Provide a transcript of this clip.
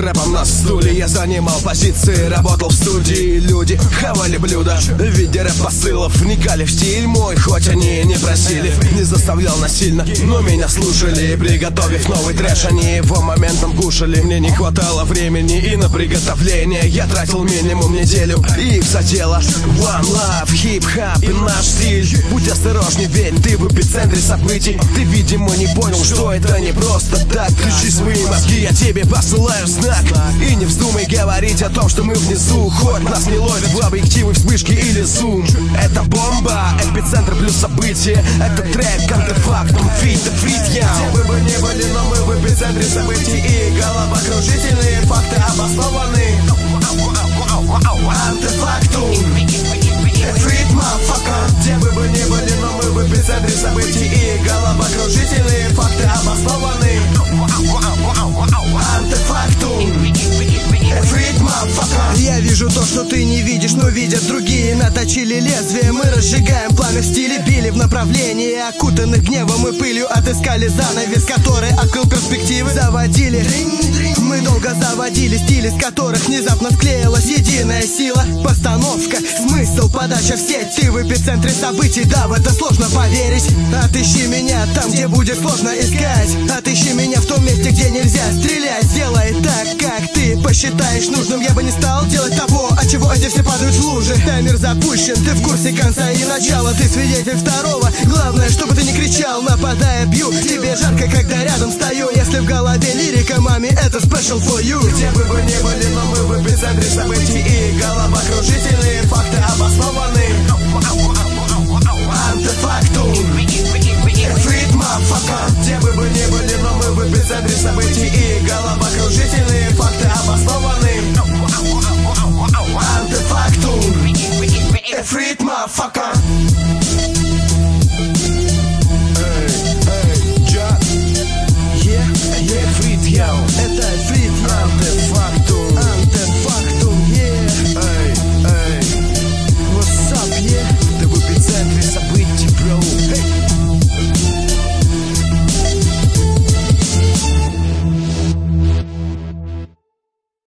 рэпом на стуле. Я занимал позиции, работал в студии. Люди хавали блюда в виде рэп-посылов, вникали в стиль мой, хоть они и не просили. Не заставлял насильно, но меня слушали. Приготовив новый трэш, они его моментом кушали. Мне не хватало времени и на приготовление. Я тратил минимум неделю, и их задело. One love, хип-хап и наш стиль. Будь осторожней, ведь ты в эпицентре событий. Ты, видимо, не понял, что это не просто так. Включи свои мозги, я тебе посылаю знак. И не вздумай говорить о том, что мы внизу. Хоть нас не ловят в объективы, вспышки или зум. Это бомба, эпицентр плюс события. Это трек, артефактум, фит, я. Где бы не были, но мы в эпицентре событий. И головокружительные факты обоснованы. Артефактум, фит, мафака. Где бы не были, но мы в эпицентре событий. И головокружительные факты обоснованы. Артефактум, я вижу то, что ты не видишь, но видят другие. Наточили лезвие, мы разжигаем пламя в стиле. Били в направлении окутанных гневом и пылью. Отыскали занавес, который открыл перспективы. Заводили, мы долго заводили стили, из которых внезапно склеилась единая сила. Постановка, смысл, подача в сеть. Ты в эпицентре событий, да, в это сложно поверить. Отыщи меня там, где будет сложно искать. Отыщи меня в том месте, где нельзя стрелять. Сделай так, как ты посчитаешь нужным. Я бы не стал делать того, от чего эти все падают в лужи. Таймер запущен, ты в курсе конца и начала. Ты свидетель второго, главное, чтобы ты не кричал. Нападая, бью, тебе жарко, когда рядом стою. Если в голове лирика, маме, это special for you. Где бы вы ни были, но мы в эпицентре событий. И головокружительные факты обоснованы. Артефактум, фит, мафака. Где бы вы ни были, но мы в эпицентре событий. И головокружительные факты обоснованы.